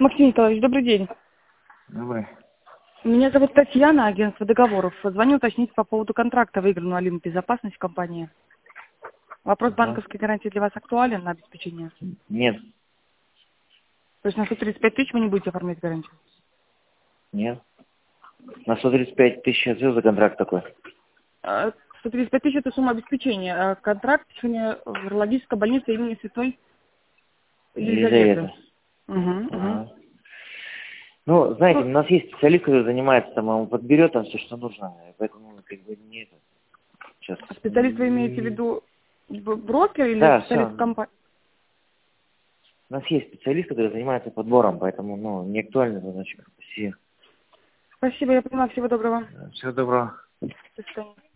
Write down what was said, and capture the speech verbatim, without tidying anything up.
Максим Николаевич, добрый день. Добрый. Меня зовут Татьяна, агентство договоров. Звоню уточнить по поводу контракта, выигранного Олимп Безопасность в компании. Вопрос Ага. банковской гарантии для вас актуален на обеспечение? Нет, То есть на сто тридцать пять тысяч вы не будете оформлять гарантию? нет. На сто тридцать пять тысяч ответ за контракт такой. А, сто тридцать пять тысяч это сумма обеспечения. А контракт лечения в урологической больнице имени Святой Елизаветы. Елизавета. Угу, угу. Ага. Ну, знаете, у нас есть специалист, который занимается, там, он подберет там все, что нужно. Поэтому, как бы, не это. Сейчас. А специалист вы имеете в виду б- брокер или Да, специалист все. компании? У нас есть специалист, который занимается подбором, поэтому, ну, не актуально задача. Спасибо. Спасибо, я поняла. Всего доброго. Всего доброго. До свидания.